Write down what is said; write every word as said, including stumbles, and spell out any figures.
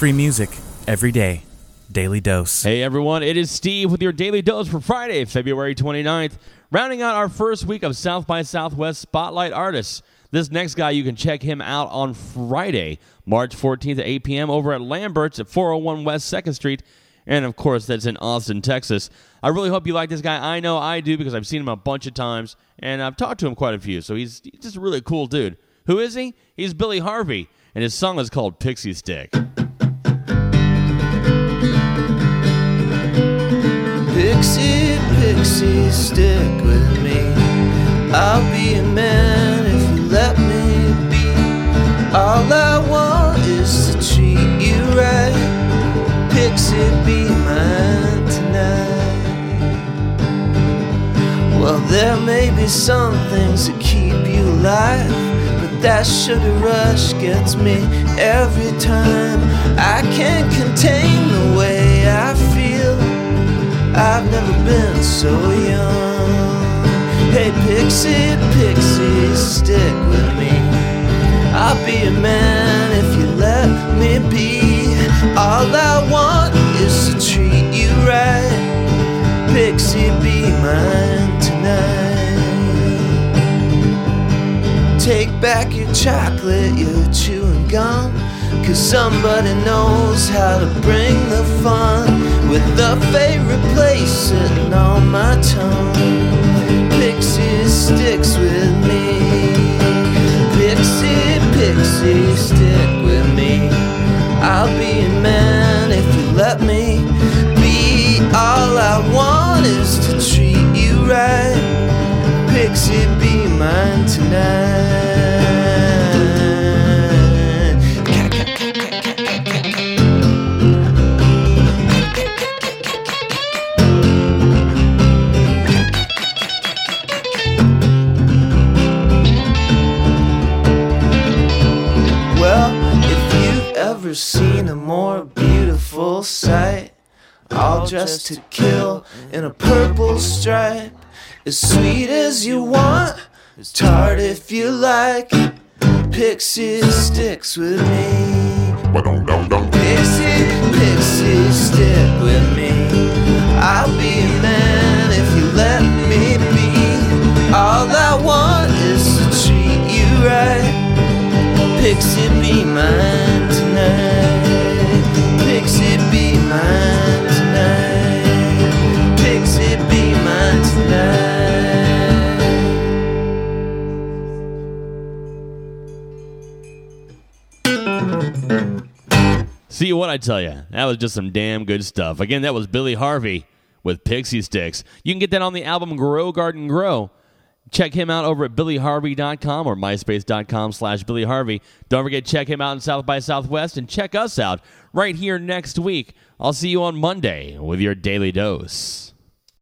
Free music every day. Daily Dose. Hey everyone, it is Steve with your Daily Dose for Friday, February twenty-ninth, rounding out our first week of South by Southwest Spotlight Artists. This next guy, you can check him out on Friday, March fourteenth at eight p.m. over at Lambert's at four oh one West second Street, and of course that's in Austin, Texas. I really hope you like this guy. I know I do because I've seen him a bunch of times, and I've talked to him quite a few, so he's, he's just a really cool dude. Who is he? He's Billy Harvey, and his song is called Pixie Stick. Pixie, pixie, stick with me. I'll be a man if you let me be. All I want is to treat you right. Pixie, be mine tonight. Well, there may be some things that keep you alive, but that sugar rush gets me every time. I can't contain the way I feel. I've never been so young. Hey Pixie, Pixie, stick with me. I'll be a man if you let me be. All I want is to treat you right. Pixie, be mine tonight. Take back your chocolate, your chewing gum, 'cause somebody knows how to bring the fun. With the favorite place sitting on my tongue. Pixie sticks with me. Pixie, pixie, stick with me. I'll be a man if you let me be. All I want is to treat you right. Pixie, be mine tonight. Ever seen a more beautiful sight? All dressed to kill in a purple stripe. As sweet as you want, as tart if you like. Pixie sticks with me. Pixie, pixie, stick with me. I'll be a man if you let me be. All I want is to treat you right. Pixie, be mine tonight. Pixie, be mine tonight. Pixie, be mine tonight. See what I tell you. That was just some damn good stuff. Again, that was Billy Harvey with Pixie Sticks. You can get that on the album Grow Garden Grow. Check him out over at billy harvey dot com or myspace dot com slash Billy Harvey. Don't forget, check him out in South by Southwest and check us out right here next week. I'll see you on Monday with your Daily Dose.